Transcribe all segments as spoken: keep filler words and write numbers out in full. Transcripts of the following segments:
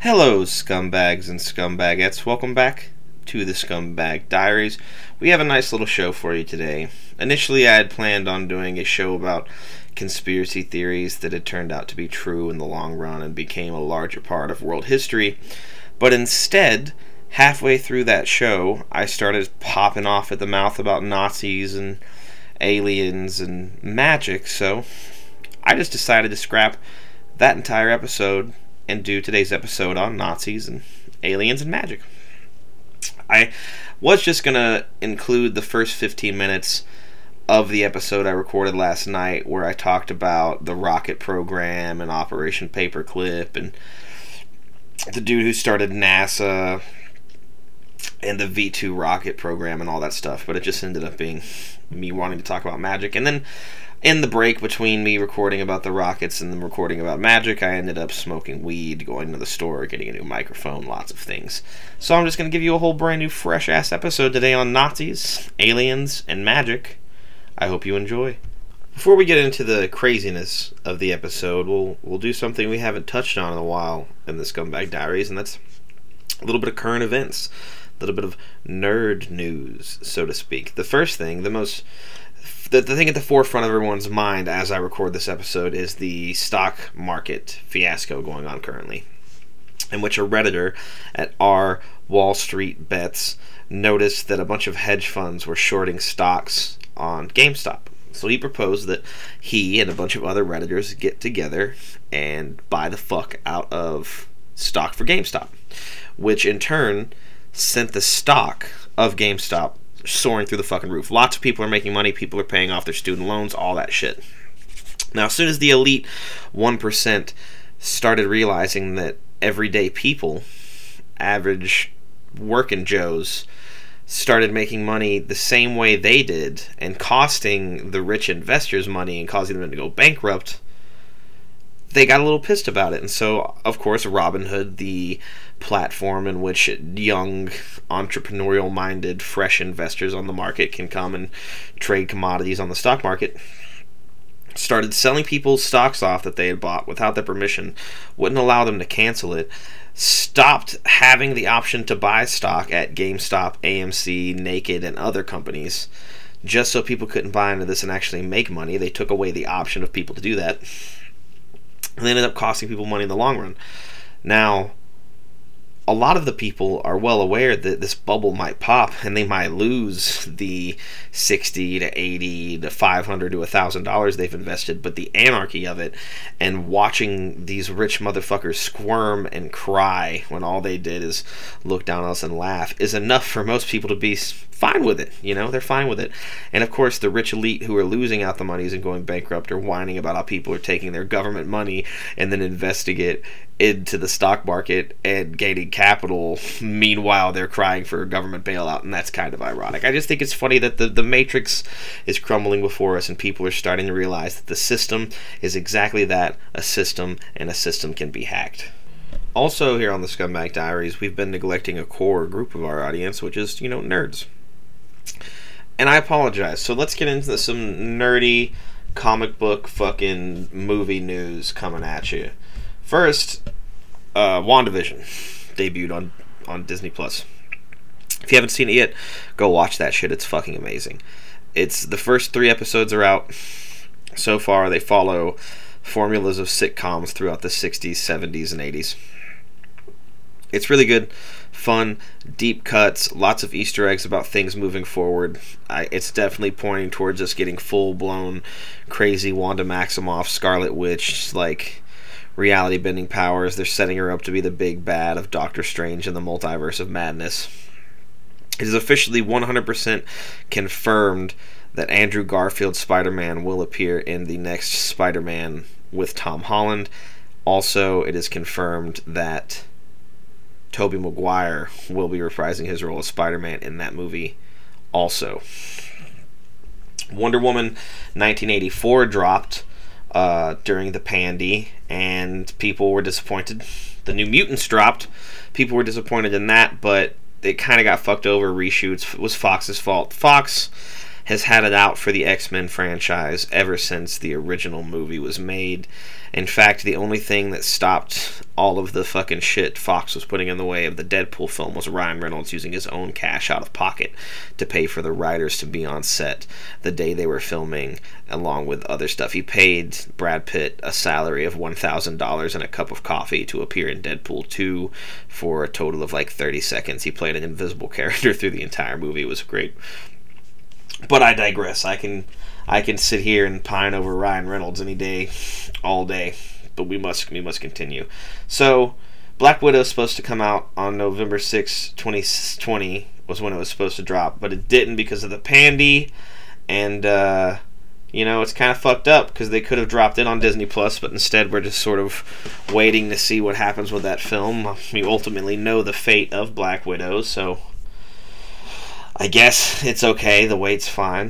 Hello, scumbags and scumbagettes. Welcome back to the Scumbag Diaries. We have a nice little show for you today. Initially, I had planned on doing a show about conspiracy theories that had turned out to be true in the long run and became a larger part of world history. But instead, halfway through that show, I started popping off at the mouth about Nazis and aliens and magic, so I just decided to scrap that entire episode and do today's episode on Nazis and aliens and magic. I was just going to include the first fifteen minutes of the episode I recorded last night where I talked about the rocket program and Operation Paperclip and the dude who started NASA and the V two rocket program and all that stuff, but it just ended up being me wanting to talk about magic. And then in the break between me recording about the rockets and then recording about magic, I ended up smoking weed, going to the store, getting a new microphone, lots of things. So I'm just going to give you a whole brand new fresh-ass episode today on Nazis, aliens, and magic. I hope you enjoy. Before we get into the craziness of the episode, we'll we'll do something we haven't touched on in a while in the Scumbag Diaries, and that's a little bit of current events, a little bit of nerd news, so to speak. The first thing, the most... The, the thing at the forefront of everyone's mind as I record this episode is the stock market fiasco going on currently, in which a Redditor at r Wall Street Bets noticed that a bunch of hedge funds were shorting stocks on GameStop. So he proposed that he and a bunch of other Redditors get together and buy the fuck out of stock for GameStop, which in turn sent the stock of GameStop soaring through the fucking roof. Lots of people are making money, people are paying off their student loans, all that shit. Now, as soon as the elite one percent started realizing that everyday people, average working Joes, started making money the same way they did and costing the rich investors money and causing them to go bankrupt, they got a little pissed about it. And so, of course, Robinhood, the platform in which young, entrepreneurial-minded, fresh investors on the market can come and trade commodities on the stock market, started selling people's stocks off that they had bought without their permission, wouldn't allow them to cancel it, stopped having the option to buy stock at GameStop, A M C, Naked, and other companies, just so people couldn't buy into this and actually make money. They took away the option of people to do that, and they ended up costing people money in the long run. Now, a lot of the people are well aware that this bubble might pop and they might lose the sixty to eighty to five hundred to one thousand dollars they've invested, but the anarchy of it and watching these rich motherfuckers squirm and cry when all they did is look down on us and laugh is enough for most people to be fine with it. You know, they're fine with it. And of course, the rich elite who are losing out the monies and going bankrupt are whining about how people are taking their government money and then investing it into the stock market and gaining capital. Meanwhile, they're crying for a government bailout, and that's kind of ironic. I just think it's funny that the, the matrix is crumbling before us and people are starting to realize that the system is exactly that, a system, and a system can be hacked. Also, here on the Scumbag Diaries, we've been neglecting a core group of our audience, which is, you know, nerds. And I apologize. So let's get into some nerdy comic book fucking movie news coming at you. First, uh, WandaVision debuted on, on Disney Plus. If you haven't seen it yet, go watch that shit. It's fucking amazing. It's the first three episodes are out. So far, they follow formulas of sitcoms throughout the sixties, seventies, and eighties. It's really good, fun, deep cuts, lots of Easter eggs about things moving forward. I, it's definitely pointing towards us getting full-blown, crazy Wanda Maximoff, Scarlet Witch, like reality-bending powers. They're setting her up to be the big bad of Doctor Strange and the Multiverse of Madness. It is officially one hundred percent confirmed that Andrew Garfield's Spider-Man will appear in the next Spider-Man with Tom Holland. Also, it is confirmed that Tobey Maguire will be reprising his role as Spider-Man in that movie also. Wonder Woman nineteen eighty-four dropped uh, during the pandy, and people were disappointed. The New Mutants dropped. People were disappointed in that, but it kind of got fucked over. Reshoots. It was Fox's fault. Fox has had it out for the X-Men franchise ever since the original movie was made. In fact, the only thing that stopped all of the fucking shit Fox was putting in the way of the Deadpool film was Ryan Reynolds using his own cash out of pocket to pay for the writers to be on set the day they were filming, along with other stuff. He paid Brad Pitt a salary of one thousand dollars and a cup of coffee to appear in Deadpool two for a total of like thirty seconds. He played an invisible character through the entire movie. It was great. But I digress. I can I can sit here and pine over Ryan Reynolds any day, all day. But we must we must continue. So, Black Widow is supposed to come out on November sixth, twenty twenty was when it was supposed to drop, but it didn't because of the pandy, and uh, you know, it's kind of fucked up because they could have dropped it on Disney Plus, but instead we're just sort of waiting to see what happens with that film. We ultimately know the fate of Black Widow, so I guess it's okay. The wait's fine.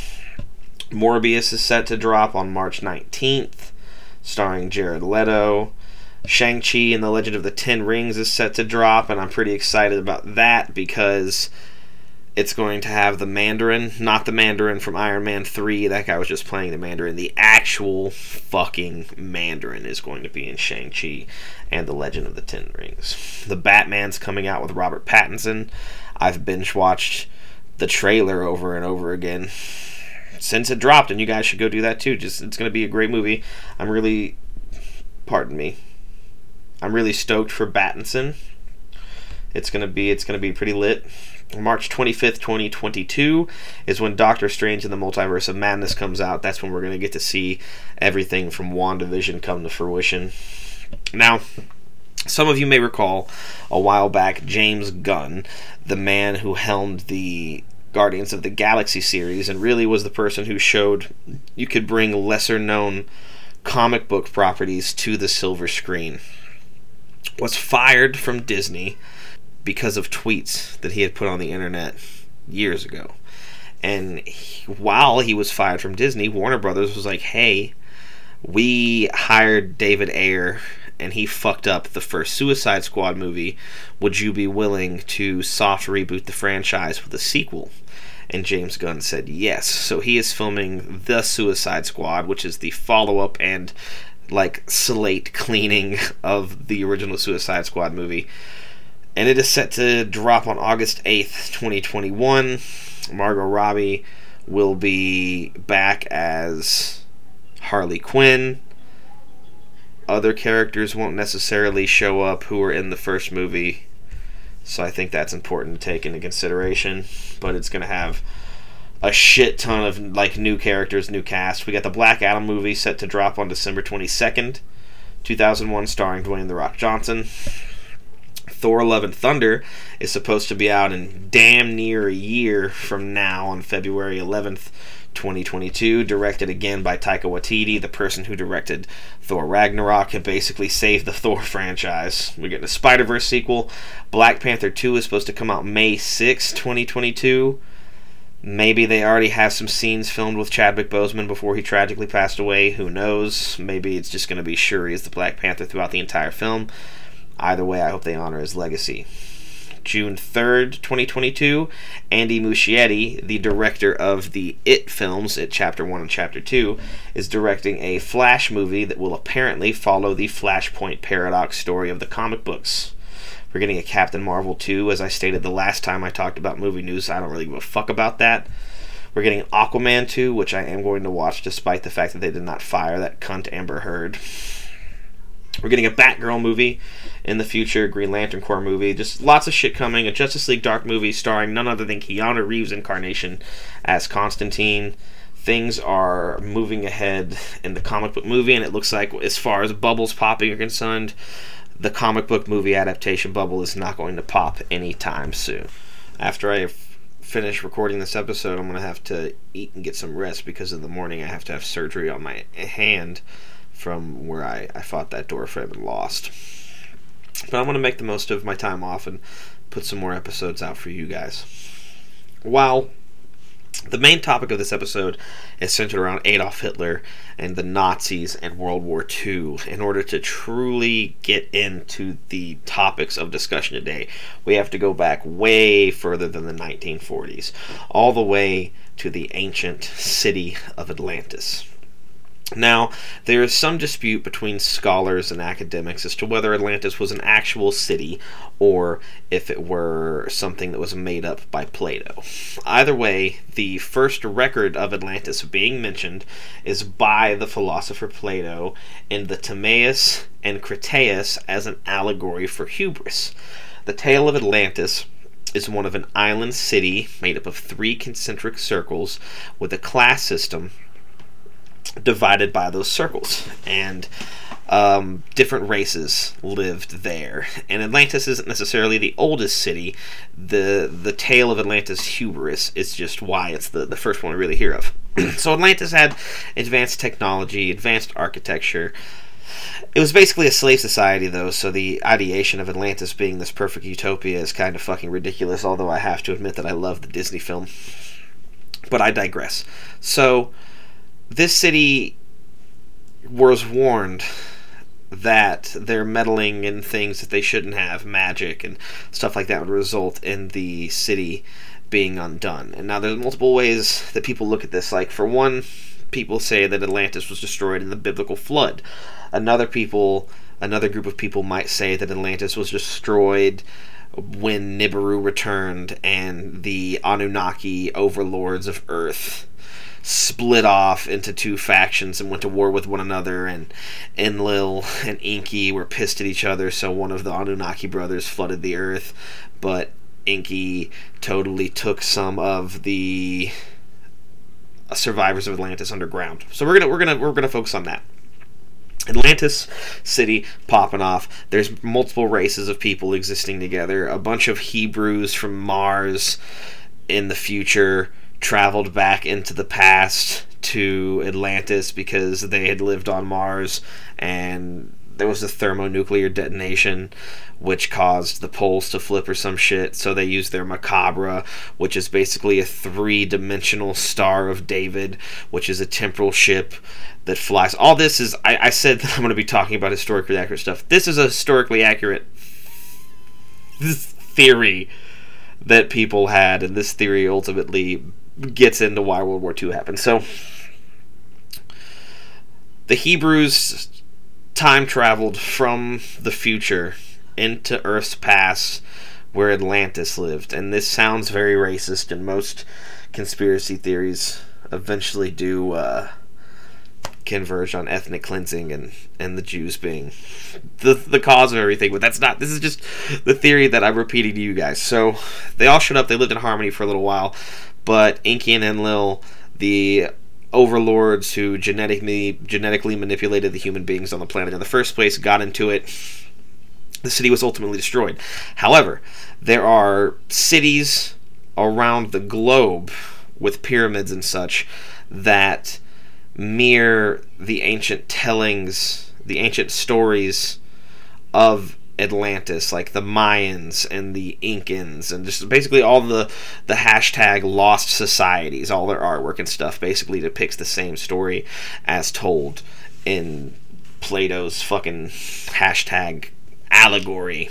Morbius is set to drop on March nineteenth, starring Jared Leto. Shang-Chi and the Legend of the Ten Rings is set to drop, and I'm pretty excited about that because it's going to have the Mandarin, not the Mandarin from Iron Man three. That guy was just playing the Mandarin. The actual fucking Mandarin is going to be in Shang-Chi and the Legend of the Ten Rings. The Batman's coming out with Robert Pattinson. I've binge-watched the trailer over and over again since it dropped, and you guys should go do that too. Just it's going to be a great movie. I'm really, pardon me, I'm really stoked for Pattinson. It's going to be it's going to be pretty lit. March twenty-fifth, twenty twenty-two is when Doctor Strange in the Multiverse of Madness comes out. That's when we're going to get to see everything from WandaVision come to fruition. Now, some of you may recall a while back James Gunn, the man who helmed the Guardians of the Galaxy series and really was the person who showed you could bring lesser-known comic book properties to the silver screen, was fired from Disney because of tweets that he had put on the internet years ago. And he, while he was fired from Disney, Warner Brothers was like, hey, we hired David Ayer and he fucked up the first Suicide Squad movie. Would you be willing to soft reboot the franchise with a sequel? And James Gunn said yes. So he is filming The Suicide Squad, which is the follow-up and like slate cleaning of the original Suicide Squad movie. And it is set to drop on August eighth, twenty twenty-one. Margot Robbie will be back as Harley Quinn. Other characters won't necessarily show up who were in the first movie, so I think that's important to take into consideration. But it's going to have a shit ton of like new characters, new cast. We got the Black Adam movie set to drop on December twenty-second, two thousand one, starring Dwayne "The Rock" Johnson. Thor: Love and Thunder is supposed to be out in damn near a year from now on February eleventh, twenty twenty-two, directed again by Taika Waititi, the person who directed Thor Ragnarok and basically saved the Thor franchise. We're getting a Spider-Verse sequel. Black Panther two is supposed to come out May sixth, twenty twenty-two. Maybe they already have some scenes filmed with Chadwick Boseman before he tragically passed away. Who knows? Maybe it's just going to be Shuri as the Black Panther throughout the entire film. Either way, I hope they honor his legacy. June third, twenty twenty-two, Andy Muschietti, the director of the It films, It Chapter one and Chapter two, is directing a Flash movie that will apparently follow the Flashpoint Paradox story of the comic books. We're getting a Captain Marvel two, as I stated the last time I talked about movie news. I don't really give a fuck about that. We're getting Aquaman two, which I am going to watch despite the fact that they did not fire that cunt Amber Heard. We're getting a Batgirl movie in the future, Green Lantern Corps movie, just lots of shit coming. A Justice League Dark movie starring none other than Keanu Reeves' incarnation as Constantine. Things are moving ahead in the comic book movie, and it looks like as far as bubbles popping are concerned, the comic book movie adaptation bubble is not going to pop anytime soon. After I finish recording this episode, I'm going to have to eat and get some rest because in the morning I have to have surgery on my hand from where I, I fought that door frame and lost. But I'm going to make the most of my time off and put some more episodes out for you guys. While The main topic of this episode is centered around Adolf Hitler and the Nazis and World War Two. In order to truly get into the topics of discussion today, we have to go back way further than the nineteen forties, all the way to the ancient city of Atlantis. Now, there is some dispute between scholars and academics as to whether Atlantis was an actual city or if it were something that was made up by Plato. Either way, the first record of Atlantis being mentioned is by the philosopher Plato in the Timaeus and Critias as an allegory for hubris. The tale of Atlantis is one of an island city made up of three concentric circles with a class system divided by those circles, and um, different races lived there. And Atlantis isn't necessarily the oldest city. The the tale of Atlantis' hubris is just why it's the, the first one we really hear of. So Atlantis had advanced technology, advanced architecture. It was basically a slave society, though, so the ideation of Atlantis being this perfect utopia is kind of fucking ridiculous, although I have to admit that I love the Disney film. But I digress. So this city was warned that their meddling in things that they shouldn't have, magic and stuff like that, would result in the city being undone. And now there's multiple ways that people look at this. Like, for one, people say that Atlantis was destroyed in the biblical flood. Another people, another group of people might say that Atlantis was destroyed when Nibiru returned and the Anunnaki overlords of Earth split off into two factions and went to war with one another, and Enlil and Enki were pissed at each other, so one of the Anunnaki brothers flooded the earth, but Enki totally took some of the survivors of Atlantis underground. So we're gonna we're gonna we're gonna focus on that. Atlantis city popping off. There's multiple races of people existing together. A bunch of Hebrews from Mars in the future traveled back into the past to Atlantis because they had lived on Mars, and there was a thermonuclear detonation which caused the poles to flip or some shit, so they used their Macabre, which is basically a three-dimensional Star of David, which is a temporal ship that flies. All this is, I, I said that I'm going to be talking about historically accurate stuff. This is a historically accurate theory that people had, and this theory ultimately gets into why World War Two happened. So, the Hebrews time traveled from the future into Earth's past, where Atlantis lived. And this sounds very racist, and most conspiracy theories eventually do uh, converge on ethnic cleansing and, and the Jews being the the cause of everything. But that's not, this is just the theory that I'm repeating to you guys. So, they all showed up, they lived in harmony for a little while, but Enki and Enlil, the overlords who genetically genetically manipulated the human beings on the planet in the first place, got into it. The city was ultimately destroyed. However, there are cities around the globe with pyramids and such that mirror the ancient tellings, the ancient stories of Atlantis, like the Mayans and the Incans, and just basically all the the hashtag lost societies. All their artwork and stuff basically depicts the same story as told in Plato's fucking hashtag allegory.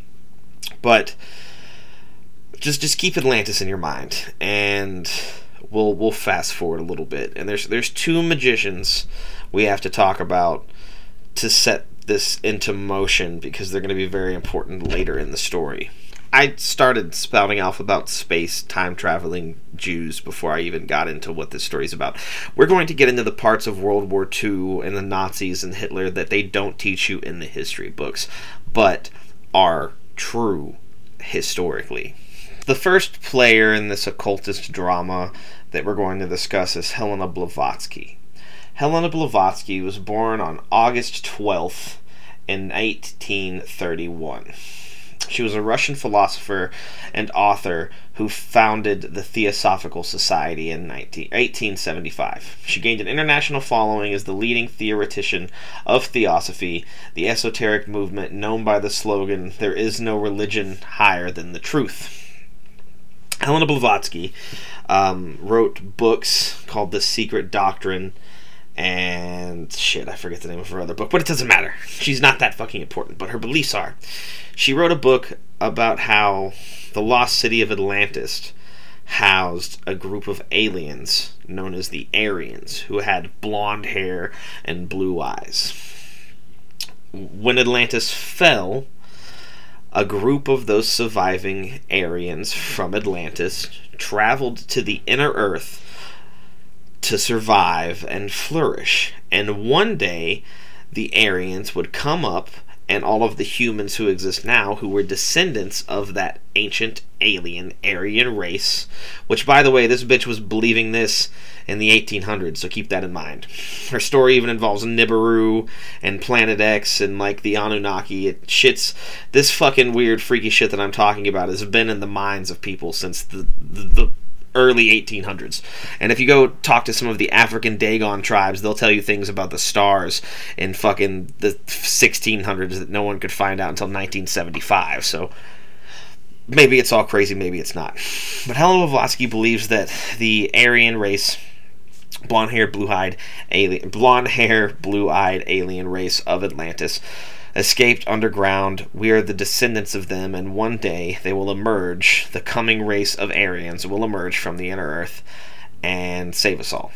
But just just keep Atlantis in your mind, and we'll we'll fast forward a little bit. And there's there's two magicians we have to talk about to set this into motion, because they're going to be very important later in the story. I started spouting off about space, time-traveling Jews before I even got into what this story's about. We're going to get into the parts of World War Two and the Nazis and Hitler that they don't teach you in the history books, but are true historically. The first player in this occultist drama that we're going to discuss is Helena Blavatsky. Helena Blavatsky was born on August twelfth in eighteen thirty-one. She was a Russian philosopher and author who founded the Theosophical Society in eighteen seventy-five. She gained an international following as the leading theoretician of Theosophy, the esoteric movement known by the slogan, "There is no religion higher than the truth." Helena Blavatsky um, wrote books called The Secret Doctrine and shit, I forget the name of her other book, but it doesn't matter. She's not that fucking important, but her beliefs are. She wrote a book about how the lost city of Atlantis housed a group of aliens known as the Aryans, who had blonde hair and blue eyes. When Atlantis fell, a group of those surviving Aryans from Atlantis traveled to the inner earth to survive and flourish. And one day, the Aryans would come up, and all of the humans who exist now, who were descendants of that ancient alien Aryan race, which, by the way, this bitch was believing this in the eighteen hundreds, so keep that in mind. Her story even involves Nibiru and Planet X and, like, the Anunnaki. It shits, this fucking weird, freaky shit that I'm talking about has been in the minds of people since the, the, the early eighteen hundreds. And if you go talk to some of the African Dagon tribes, they'll tell you things about the stars in fucking the sixteen hundreds that no one could find out until nineteen seventy-five. So maybe it's all crazy, maybe it's not. But Helena Blavatsky believes that the Aryan race, blonde hair, blue-eyed alien, blonde hair, blue-eyed alien race of Atlantis, escaped underground. We are the descendants of them, and one day they will emerge. The coming race of Aryans will emerge from the inner earth and save us all.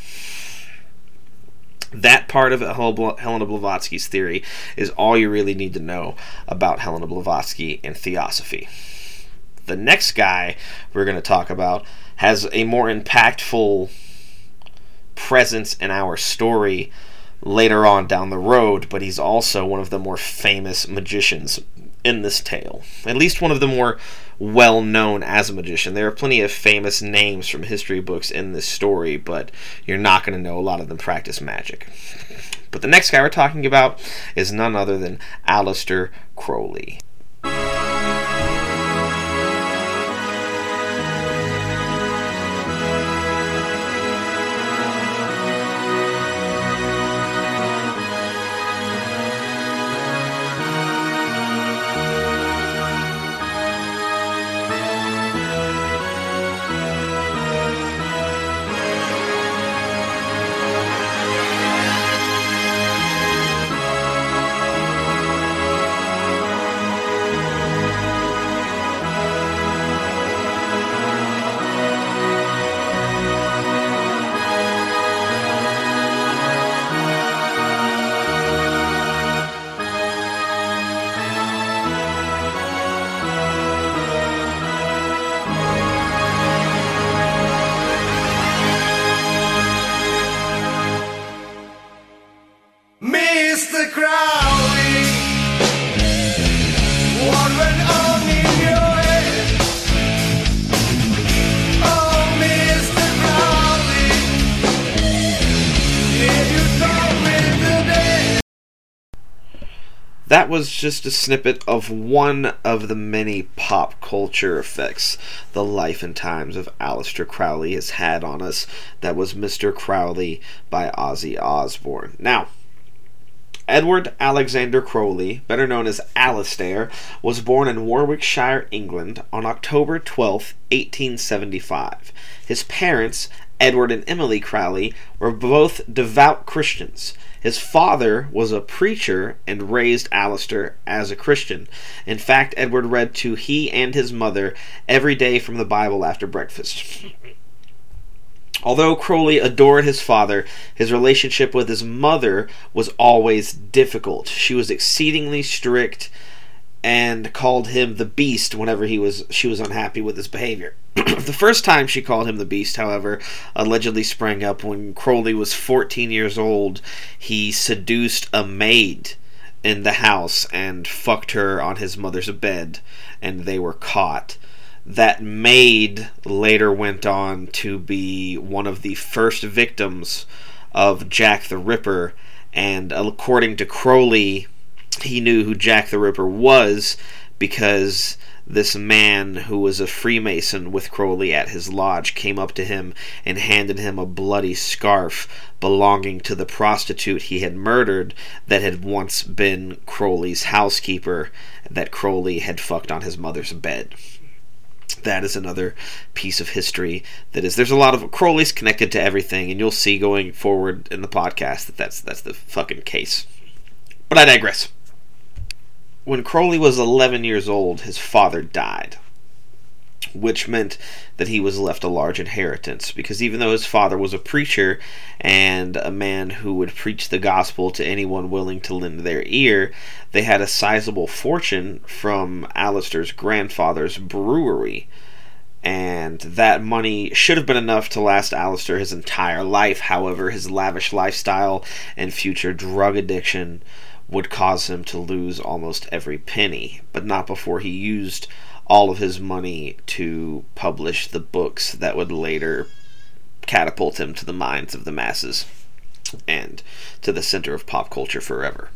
That part of Helena Blavatsky's theory is all you really need to know about Helena Blavatsky and Theosophy. The next guy we're going to talk about has a more impactful presence in our story later on down the road, but he's also one of the more famous magicians in this tale. At least one of the more well-known as a magician. There are plenty of famous names from history books in this story, but you're not going to know a lot of them practice magic. But the next guy we're talking about is none other than Aleister Crowley. That was just a snippet of one of the many pop culture effects the life and times of Aleister Crowley has had on us. That was Mister Crowley by Ozzy Osbourne. Now, Edward Alexander Crowley, better known as Alistair, was born in Warwickshire, England on October twelfth, eighteen seventy-five. His parents, Edward and Emily Crowley, were both devout Christians. His father was a preacher and raised Aleister as a Christian. In fact, Edward read to he and his mother every day from the Bible after breakfast. Although Crowley adored his father, his relationship with his mother was always difficult. She was exceedingly strict and called him the Beast whenever he was she was unhappy with his behavior. The first time she called him the Beast, however, allegedly sprang up when Crowley was fourteen years old. He seduced a maid in the house and fucked her on his mother's bed, and they were caught. That maid later went on to be one of the first victims of Jack the Ripper, and according to Crowley, he knew who Jack the Ripper was because this man who was a Freemason with Crowley at his lodge came up to him and handed him a bloody scarf belonging to the prostitute he had murdered that had once been Crowley's housekeeper that Crowley had fucked on his mother's bed. that is another piece of history that is, there's a lot of, Crowley's connected to everything, and you'll see going forward in the podcast that that's, that's the fucking case. But I digress. When Crowley was eleven years old, his father died, which meant that he was left a large inheritance, because even though his father was a preacher and a man who would preach the gospel to anyone willing to lend their ear, they had a sizable fortune from Alistair's grandfather's brewery, and that money should have been enough to last Alistair his entire life. However, his lavish lifestyle and future drug addiction would cause him to lose almost every penny, but not before he used all of his money to publish the books that would later catapult him to the minds of the masses and to the center of pop culture forever.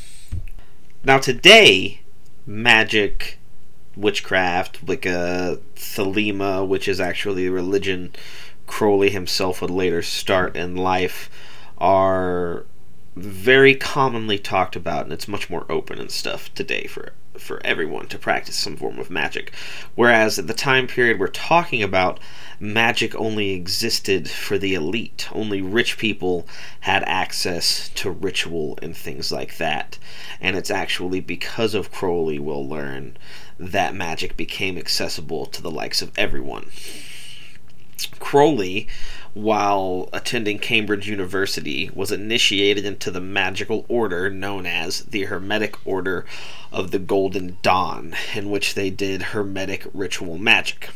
Now today, magic, witchcraft, Wicca, Thelema, which is actually a religion Crowley himself would later start in life, are very commonly talked about, and it's much more open and stuff today for for everyone to practice some form of magic. Whereas at the time period we're talking about, magic only existed for the elite. Only rich people had access to ritual and things like that. And it's actually because of Crowley, we'll learn, that magic became accessible to the likes of everyone. Crowley, while attending Cambridge University, was initiated into the magical order known as the Hermetic Order of the Golden Dawn, in which they did Hermetic ritual magic.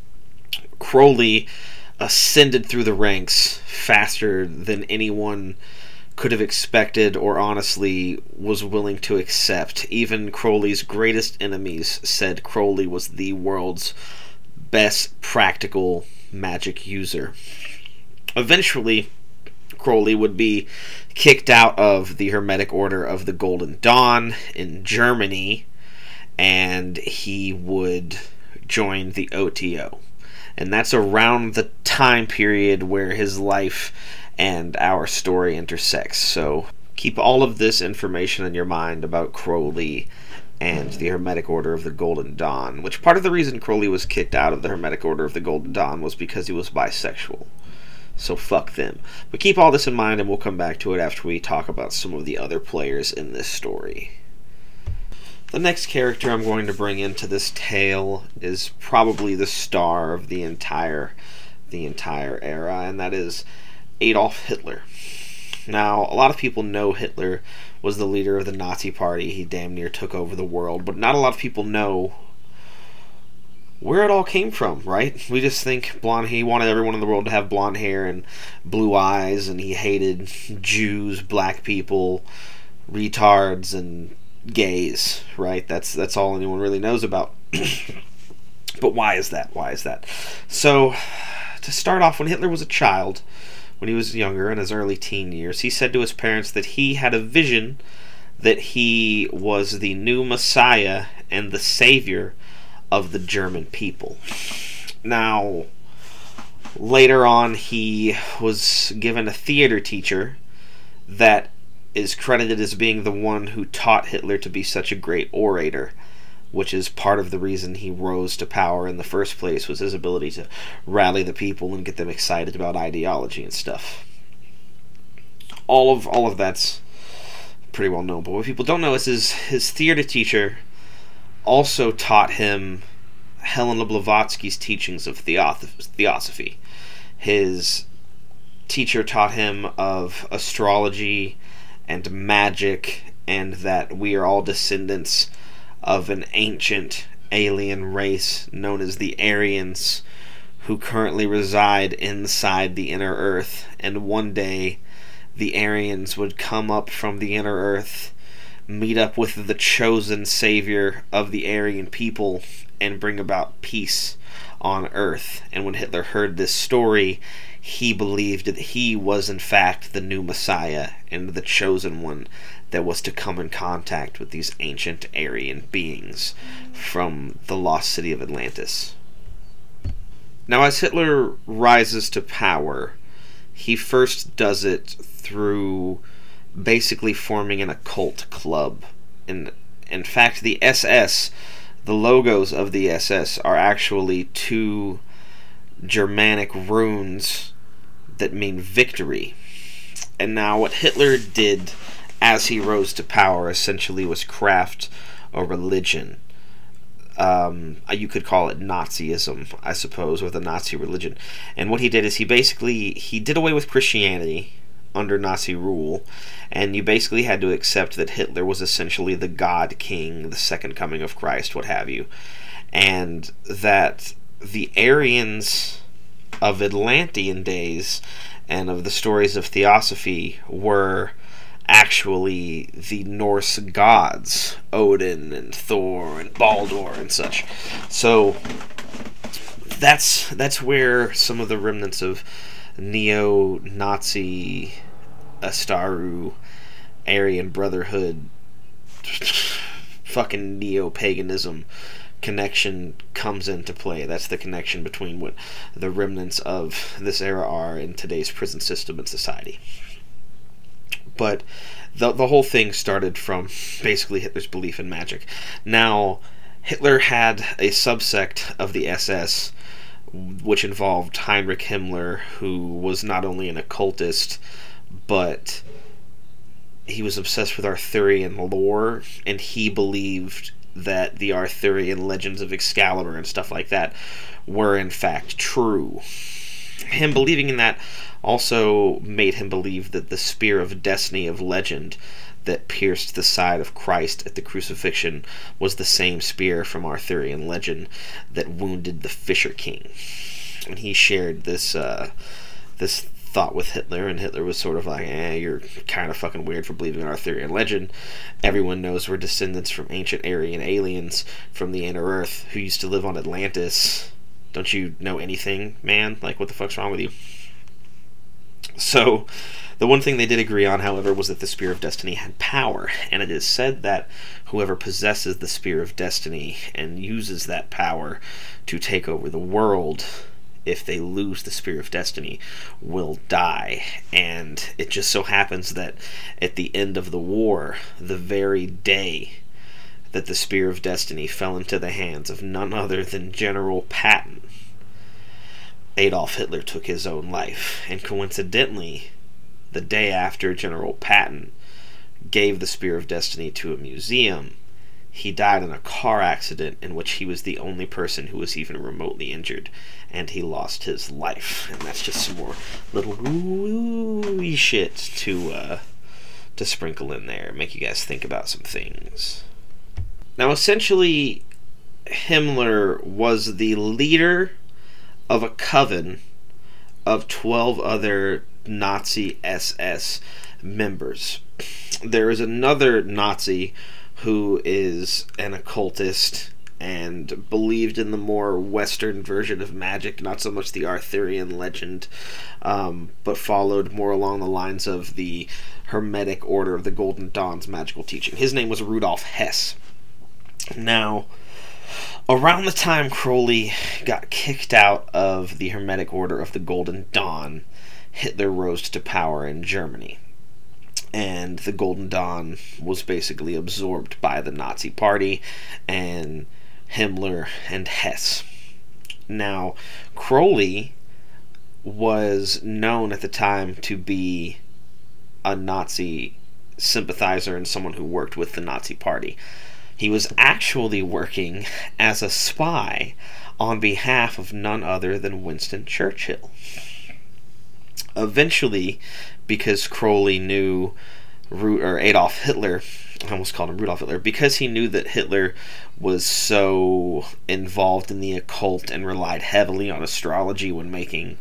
Crowley ascended through the ranks faster than anyone could have expected or honestly was willing to accept. Even Crowley's greatest enemies said Crowley was the world's best practical magic user. Eventually, Crowley would be kicked out of the Hermetic Order of the Golden Dawn in Germany, and he would join the O T O. And that's around the time period where his life and our story intersects. So keep all of this information in your mind about Crowley and the Hermetic Order of the Golden Dawn, which part of the reason Crowley was kicked out of the Hermetic Order of the Golden Dawn was because he was bisexual. So fuck them. But keep all this in mind, and we'll come back to it after we talk about some of the other players in this story. The next character I'm going to bring into this tale is probably the star of the entire the entire era, and that is Adolf Hitler. Now, a lot of people know Hitler was the leader of the Nazi Party. He damn near took over the world, but not a lot of people know where it all came from, right? We just think blonde. He wanted everyone in the world to have blonde hair and blue eyes, and he hated Jews, black people, retards, and gays, right? That's that's all anyone really knows about. But why is that? Why is that? So, to start off, when Hitler was a child, when he was younger, in his early teen years, he said to his parents that he had a vision that he was the new Messiah and the savior of the German people. Now, later on, he was given a theater teacher that is credited as being the one who taught Hitler to be such a great orator, which is part of the reason he rose to power in the first place, was his ability to rally the people and get them excited about ideology and stuff. All of all of that's pretty well known, but what people don't know is his, his theater teacher also taught him Helena Blavatsky's teachings of theosophy. His teacher taught him of astrology and magic, and that we are all descendants of an ancient alien race known as the Aryans, who currently reside inside the inner earth, and one day the Aryans would come up from the inner earth, meet up with the chosen savior of the Aryan people, and bring about peace on earth. And when Hitler heard this story, he believed that he was in fact the new Messiah and the chosen one that was to come in contact with these ancient Aryan beings from the lost city of Atlantis. Now, as Hitler rises to power, he first does it through basically forming an occult club. In, in fact, the S S, the logos of the S S are actually two Germanic runes that mean victory. And now what Hitler did as he rose to power essentially was craft a religion. Um, you could call it Nazism, I suppose, or the Nazi religion. And what he did is he basically, he did away with Christianity under Nazi rule, and you basically had to accept that Hitler was essentially the God King, the second coming of Christ, what have you. And that the Aryans of Atlantean days and of the stories of theosophy were actually the Norse gods, Odin and Thor and Baldur and such. So that's that's where some of the remnants of neo-Nazi, Astaru, Aryan Brotherhood, fucking neo-paganism connection comes into play. That's the connection between what the remnants of this era are in today's prison system and society. But the the whole thing started from basically Hitler's belief in magic. Now, Hitler had a subsect of the S S which involved Heinrich Himmler, who was not only an occultist, but he was obsessed with Arthurian lore, and he believed that the Arthurian legends of Excalibur and stuff like that were in fact true. Him believing in that also made him believe that the spear of destiny of legend that pierced the side of Christ at the crucifixion was the same spear from Arthurian legend that wounded the Fisher King. And he shared this uh, this thought with Hitler, and Hitler was sort of like, eh, you're kind of fucking weird for believing in Arthurian legend. Everyone knows we're descendants from ancient Aryan aliens from the inner earth who used to live on Atlantis. Don't you know anything, man? Like, what the fuck's wrong with you? So, the one thing they did agree on, however, was that the Spear of Destiny had power, and it is said that whoever possesses the Spear of Destiny and uses that power to take over the world, if they lose the Spear of Destiny, will die. And it just so happens that at the end of the war, the very day that the Spear of Destiny fell into the hands of none other than General Patton, Adolf Hitler took his own life. And coincidentally, the day after General Patton gave the Spear of Destiny to a museum, he died in a car accident in which he was the only person who was even remotely injured, and he lost his life. And that's just some more little woo shit to uh, to sprinkle in there, make you guys think about some things. Now, essentially, Himmler was the leader of a coven of twelve other Nazi S S members. There is another Nazi who is an occultist and believed in the more Western version of magic, not so much the Arthurian legend, um, but followed more along the lines of the Hermetic Order of the Golden Dawn's magical teaching. His name was Rudolf Hess. Now, around the time Crowley got kicked out of the Hermetic Order of the Golden Dawn, Hitler rose to power in Germany. And the Golden Dawn was basically absorbed by the Nazi Party and Himmler and Hess. Now, Crowley was known at the time to be a Nazi sympathizer and someone who worked with the Nazi Party. He was actually working as a spy on behalf of none other than Winston Churchill. Eventually, because Crowley knew Ru- or Adolf Hitler, I almost called him Rudolf Hitler, because he knew that Hitler was so involved in the occult and relied heavily on astrology when making,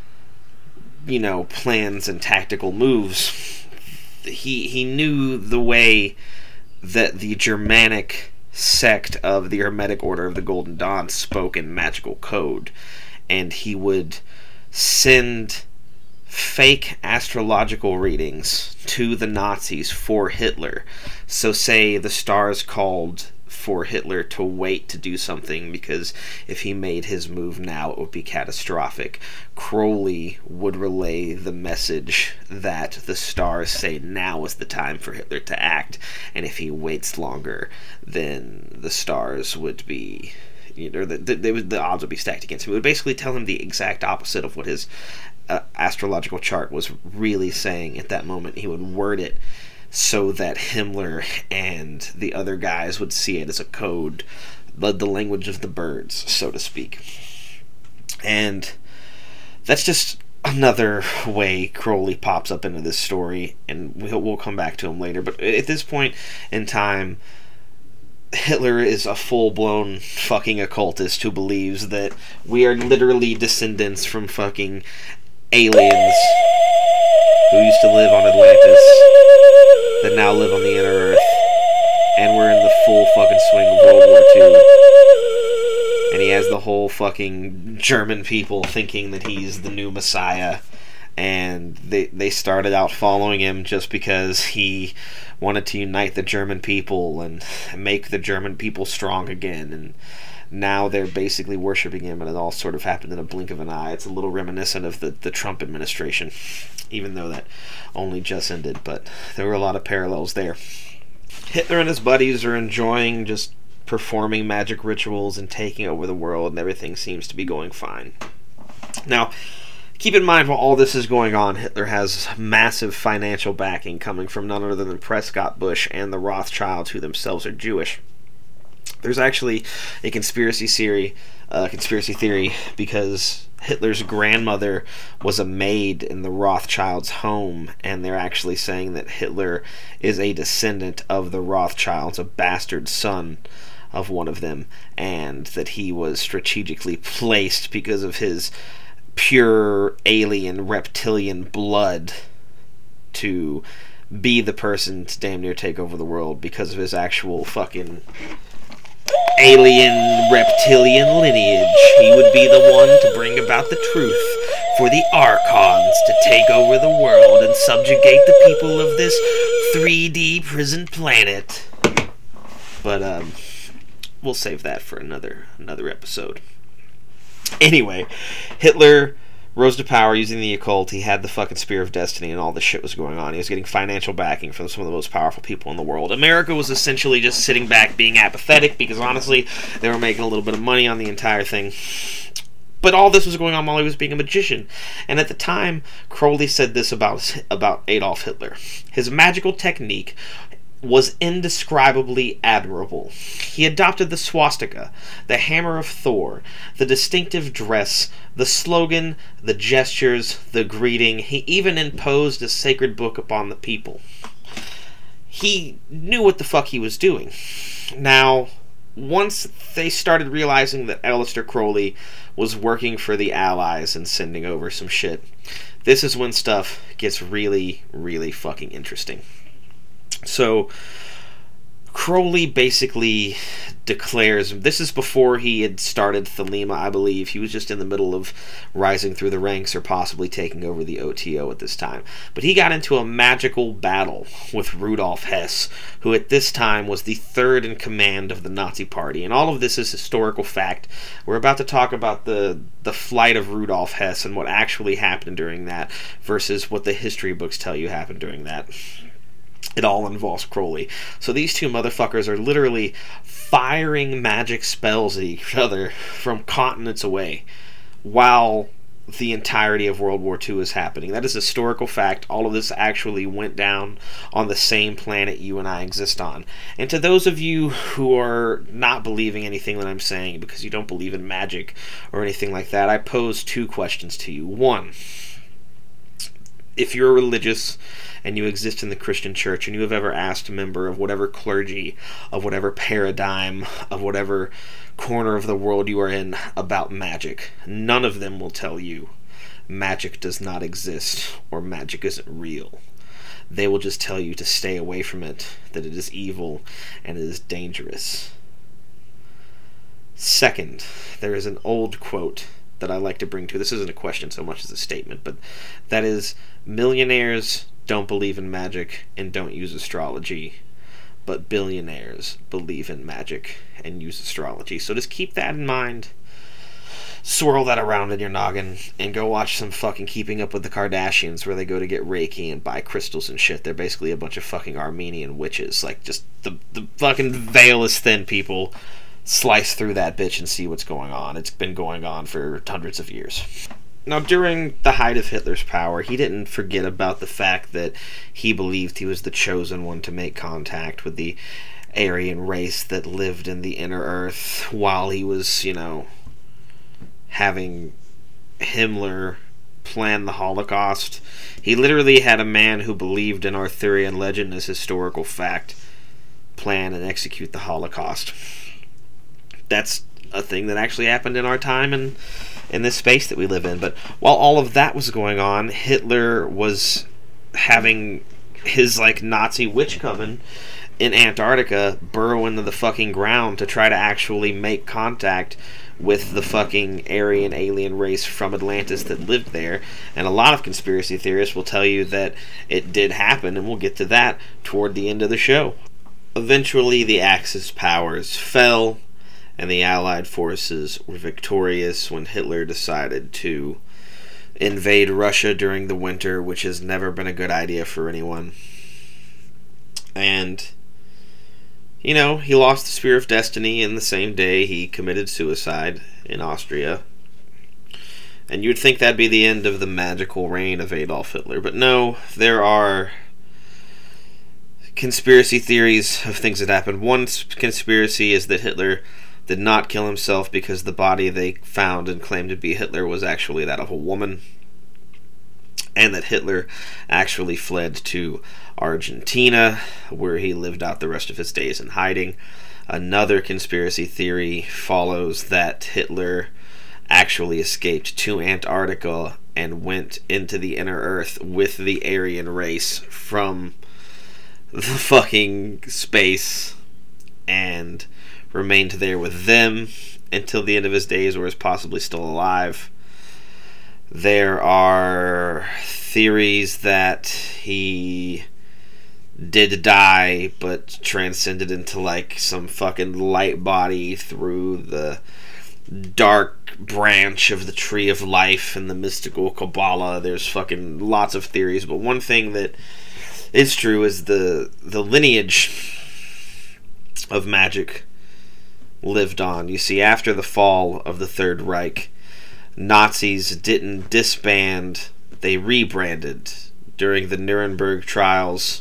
you know, plans and tactical moves, he he knew the way that the Germanic sect of the Hermetic Order of the Golden Dawn spoke in magical code, and he would send fake astrological readings to the Nazis for Hitler. So say the stars called for Hitler to wait to do something, because if he made his move now, it would be catastrophic. Crowley would relay the message that the stars say now is the time for Hitler to act, and if he waits longer, then the stars would be, you know, the, the, would, the odds would be stacked against him. It would basically tell him the exact opposite of what his uh, astrological chart was really saying at that moment. He would word it so that Himmler and the other guys would see it as a code, the, the language of the birds, so to speak. And that's just another way Crowley pops up into this story, and we'll, we'll come back to him later. But at this point in time, Hitler is a full-blown fucking occultist who believes that we are literally descendants from fucking aliens who used to live on Atlantis that now live on the inner Earth, and we're in the full fucking swing of World War Two. And he has the whole fucking German people thinking that he's the new Messiah, and they they started out following him just because he wanted to unite the German people and make the German people strong again, and now they're basically worshiping him, and it all sort of happened in a blink of an eye. It's a little reminiscent of the, the Trump administration, even though that only just ended, but there were a lot of parallels there. Hitler and his buddies are enjoying just performing magic rituals and taking over the world, and everything seems to be going fine. Now, keep in mind, while all this is going on, Hitler has massive financial backing coming from none other than Prescott Bush and the Rothschilds, who themselves are Jewish. There's actually a conspiracy theory, uh, conspiracy theory, because Hitler's grandmother was a maid in the Rothschilds' home, and they're actually saying that Hitler is a descendant of the Rothschilds, a bastard son of one of them, and that he was strategically placed because of his pure alien reptilian blood to be the person to damn near take over the world because of his actual fucking alien reptilian lineage. He would be the one to bring about the truth for the Archons to take over the world and subjugate the people of this three D prison planet. But um we'll save that for another another episode. Anyway, Hitler rose to power using the occult. He had the fucking Spear of Destiny, and all this shit was going on. He was getting financial backing from some of the most powerful people in the world. America was essentially just sitting back being apathetic, because honestly, they were making a little bit of money on the entire thing. But all this was going on while he was being a magician. And at the time, Crowley said this about, about Adolf Hitler. His magical technique was indescribably admirable. He adopted the swastika, the hammer of Thor, the distinctive dress, the slogan, the gestures, the greeting. He even imposed a sacred book upon the people. He knew what the fuck he was doing. Now, once they started realizing that Aleister Crowley was working for the Allies and sending over some shit, this is when stuff gets really, really fucking interesting. So, Crowley basically declares, this is before he had started Thelema, I believe. He was just in the middle of rising through the ranks or possibly taking over the O T O at this time. But he got into a magical battle with Rudolf Hess, who at this time was the third in command of the Nazi Party. And all of this is historical fact. We're about to talk about the, the flight of Rudolf Hess and what actually happened during that versus what the history books tell you happened during that. It all involves Crowley. So these two motherfuckers are literally firing magic spells at each other from continents away while the entirety of World War Two is happening. That is a historical fact. All of this actually went down on the same planet you and I exist on. And to those of you who are not believing anything that I'm saying because you don't believe in magic or anything like that, I pose two questions to you. One, if you're religious and you exist in the Christian church and you have ever asked a member of whatever clergy, of whatever paradigm, of whatever corner of the world you are in about magic, none of them will tell you magic does not exist or magic isn't real. They will just tell you to stay away from it, that it is evil and it is dangerous. Second, there is an old quote that I like to bring to. This isn't a question so much as a statement, but that is, millionaires don't believe in magic and don't use astrology, but billionaires believe in magic and use astrology. So just keep that in mind. Swirl that around in your noggin and go watch some fucking Keeping Up with the Kardashians, where they go to get Reiki and buy crystals and shit. They're basically a bunch of fucking Armenian witches. Like, just the, the fucking veil is thin, people. Slice through that bitch and see what's going on. It's been going on for hundreds of years. Now, during the height of Hitler's power, he didn't forget about the fact that he believed he was the chosen one to make contact with the Aryan race that lived in the inner earth, while he was, you know, having Himmler plan the Holocaust. He literally had a man who believed in Arthurian legend as historical fact plan and execute the Holocaust. That's a thing that actually happened in our time and in this space that we live in. But while all of that was going on, Hitler was having his, like, Nazi witch coven in Antarctica burrow into the fucking ground to try to actually make contact with the fucking Aryan alien race from Atlantis that lived there. And a lot of conspiracy theorists will tell you that it did happen, and we'll get to that toward the end of the show. Eventually, the Axis powers fell, and the Allied forces were victorious when Hitler decided to invade Russia during the winter, which has never been a good idea for anyone. And, you know, he lost the Spear of Destiny, and the same day he committed suicide in Austria. And you'd think that'd be the end of the magical reign of Adolf Hitler. But no, there are conspiracy theories of things that happened. One conspiracy is that Hitler did not kill himself because the body they found and claimed to be Hitler was actually that of a woman, and that Hitler actually fled to Argentina, where he lived out the rest of his days in hiding. Another conspiracy theory follows that Hitler actually escaped to Antarctica and went into the inner earth with the Aryan race from the fucking space and remained there with them until the end of his days, or is possibly still alive. There are theories that he did die, but transcended into, like, some fucking light body through the dark branch of the Tree of Life and the mystical Kabbalah. There's fucking lots of theories, but one thing that is true is the the lineage of magic lived on. You see, after the fall of the Third Reich, Nazis didn't disband, they rebranded. During the Nuremberg trials,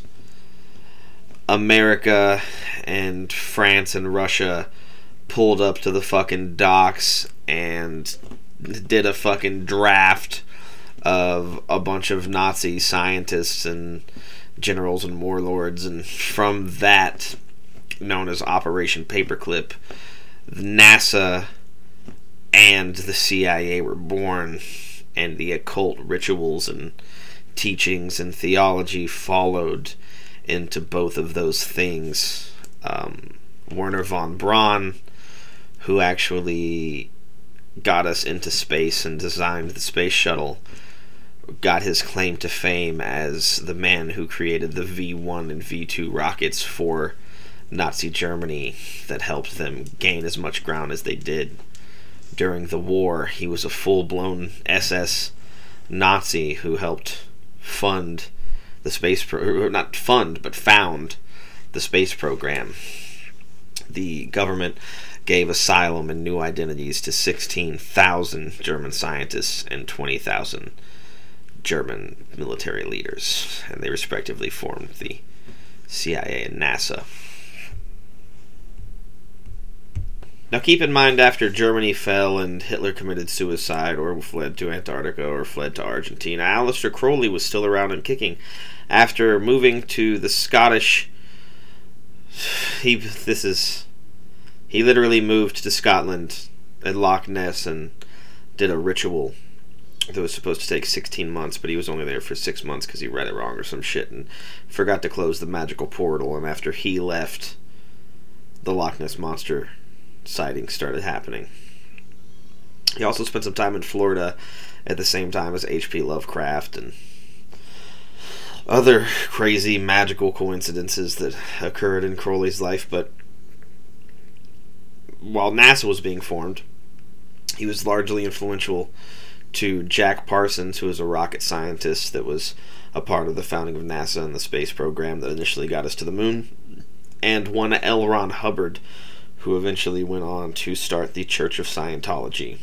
America and France and Russia pulled up to the fucking docks and did a fucking draft of a bunch of Nazi scientists and generals and warlords, and from that, known as Operation Paperclip, NASA and the C I A were born, and the occult rituals and teachings and theology followed into both of those things. Um, Werner von Braun, who actually got us into space and designed the space shuttle, got his claim to fame as the man who created the V one and V two rockets for Nazi Germany that helped them gain as much ground as they did during the war. He was a full-blown S S Nazi who helped fund the space pro- not fund, but found the space program. The government gave asylum and new identities to sixteen thousand German scientists and twenty thousand German military leaders, and they respectively formed the C I A and NASA. Now keep in mind, after Germany fell and Hitler committed suicide or fled to Antarctica or fled to Argentina, Aleister Crowley was still around and kicking. After moving to the Scottish... He, this is... He literally moved to Scotland at Loch Ness and did a ritual that was supposed to take sixteen months, but he was only there for six months because he read it wrong or some shit and forgot to close the magical portal, and after he left, the Loch Ness Monster sightings started happening. He also spent some time in Florida at the same time as H P Lovecraft, and other crazy magical coincidences that occurred in Crowley's life. But while NASA was being formed, he was largely influential to Jack Parsons, who was a rocket scientist that was a part of the founding of NASA and the space program that initially got us to the moon, and one L. Ron Hubbard, who eventually went on to start the Church of Scientology.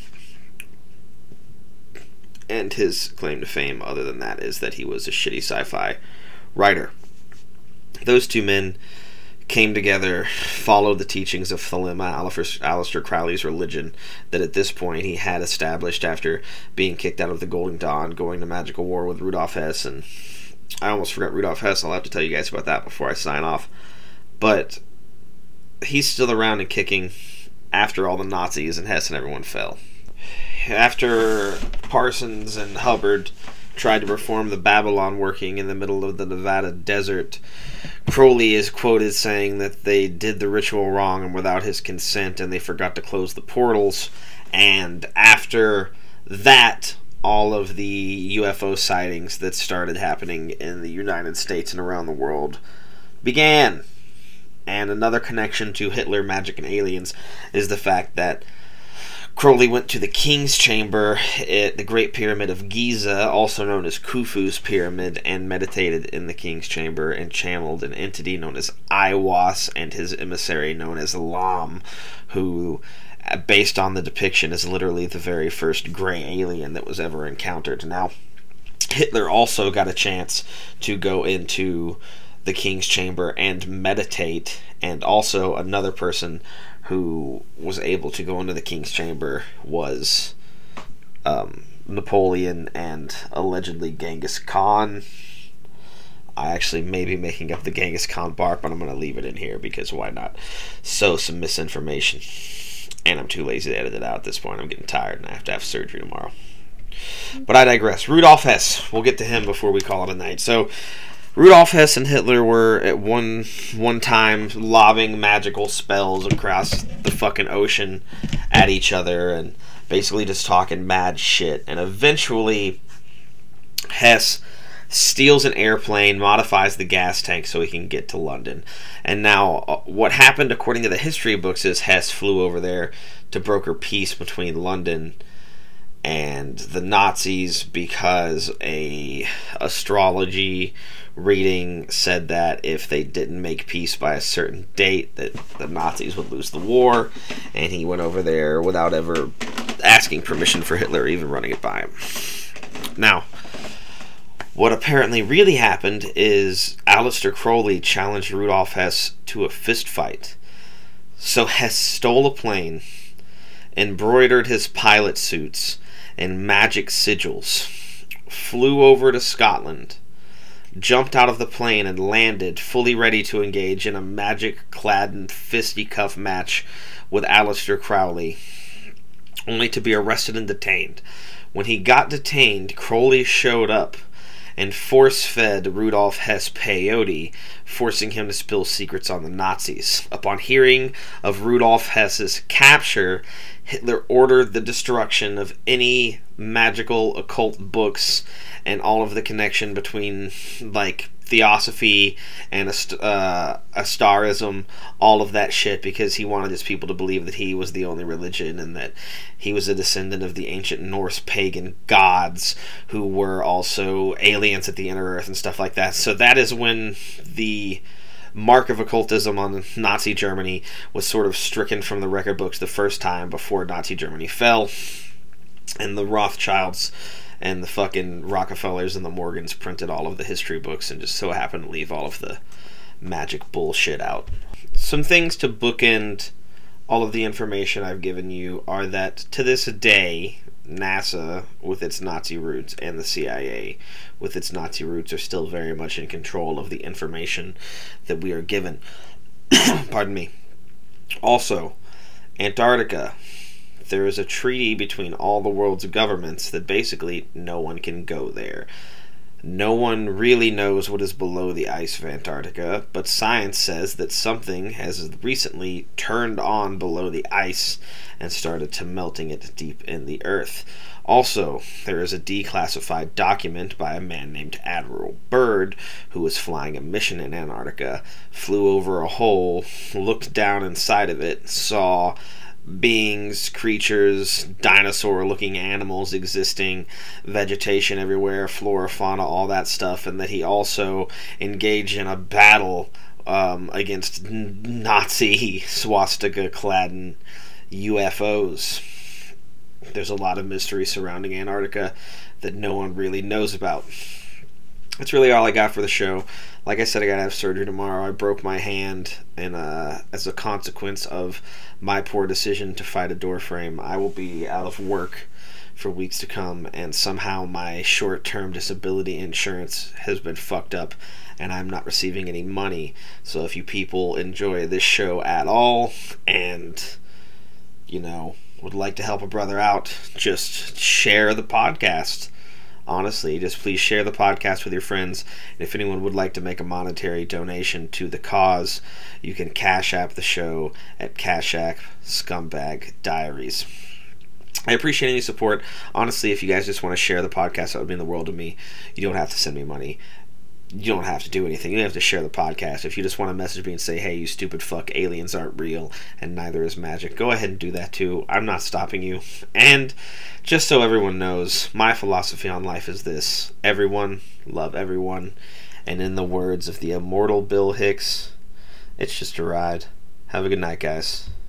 And his claim to fame, other than that, is that he was a shitty sci-fi writer. Those two men came together, followed the teachings of Thelema, Aleister Crowley's religion, that at this point he had established after being kicked out of the Golden Dawn, going to Magical War with Rudolf Hess, and I almost forgot Rudolf Hess. I'll have to tell you guys about that before I sign off. But he's still around and kicking after all the Nazis and Hess and everyone fell. After Parsons and Hubbard tried to perform the Babylon working in the middle of the Nevada desert, Crowley is quoted saying that they did the ritual wrong and without his consent, and they forgot to close the portals. And after that, all of the U F O sightings that started happening in the United States and around the world began. And another connection to Hitler, magic, and aliens is the fact that Crowley went to the King's Chamber at the Great Pyramid of Giza, also known as Khufu's Pyramid, and meditated in the King's Chamber and channeled an entity known as Aiwass and his emissary known as Lam, who, based on the depiction, is literally the very first gray alien that was ever encountered. Now, Hitler also got a chance to go into the King's Chamber and meditate, and also another person who was able to go into the King's Chamber was um, Napoleon and allegedly Genghis Khan. I actually may be making up the Genghis Khan part, but I'm going to leave it in here because why not? So, some misinformation. And I'm too lazy to edit it out at this point. I'm getting tired and I have to have surgery tomorrow. But I digress. Rudolf Hess. We'll get to him before we call it a night. So, Rudolf Hess and Hitler were at one one time lobbing magical spells across the fucking ocean at each other and basically just talking mad shit. And eventually, Hess steals an airplane, modifies the gas tank so he can get to London. And now, uh, what happened according to the history books is Hess flew over there to broker peace between London and the Nazis because a astrology reading said that if they didn't make peace by a certain date that the Nazis would lose the war, and he went over there without ever asking permission for Hitler or even running it by him. Now, what apparently really happened is Aleister Crowley challenged Rudolf Hess to a fist fight. So Hess stole a plane, embroidered his pilot suits and magic sigils, flew over to Scotland, jumped out of the plane and landed fully ready to engage in a magic-clad fisticuff match with Aleister Crowley, only to be arrested and detained. When he got detained, Crowley showed up and force-fed Rudolf Hess peyote, forcing him to spill secrets on the Nazis. Upon hearing of Rudolf Hess's capture, Hitler ordered the destruction of any magical occult books and all of the connection between, like, theosophy and uh, Astarism, all of that shit, because he wanted his people to believe that he was the only religion and that he was a descendant of the ancient Norse pagan gods who were also aliens at the inner earth and stuff like that. So that is when the mark of occultism on Nazi Germany was sort of stricken from the record books the first time before Nazi Germany fell, and the Rothschilds and the fucking Rockefellers and the Morgans printed all of the history books and just so happened to leave all of the magic bullshit out. Some things to bookend all of the information I've given you are that to this day, NASA, with its Nazi roots, and the C I A, with its Nazi roots, are still very much in control of the information that we are given. Pardon me. Also, Antarctica. There is a treaty between all the world's governments that basically no one can go there. No one really knows what is below the ice of Antarctica, but science says that something has recently turned on below the ice and started to melting it deep in the earth. Also, there is a declassified document by a man named Admiral Byrd, who was flying a mission in Antarctica, flew over a hole, looked down inside of it, saw beings, creatures, dinosaur-looking animals existing, vegetation everywhere, flora, fauna, all that stuff, and that he also engaged in a battle um, against Nazi swastika-clad U F Os. There's a lot of mystery surrounding Antarctica that no one really knows about. That's really all I got for the show. Like I said, I gotta have surgery tomorrow. I broke my hand, and uh, as a consequence of my poor decision to fight a door frame, I will be out of work for weeks to come, and somehow my short-term disability insurance has been fucked up, and I'm not receiving any money. So if you people enjoy this show at all, and, you know, would like to help a brother out, just share the podcast. Honestly, just please share the podcast with your friends. And if anyone would like to make a monetary donation to the cause, you can Cash App the show at Cash App Scumbag Diaries. I appreciate any support. Honestly, if you guys just want to share the podcast, that would mean the world to me. You don't have to send me money. You don't have to do anything. You don't have to share the podcast. If you just want to message me and say, hey, you stupid fuck, aliens aren't real, and neither is magic, go ahead and do that too. I'm not stopping you. And just so everyone knows, my philosophy on life is this: everyone, love everyone, and in the words of the immortal Bill Hicks, it's just a ride. Have a good night, guys.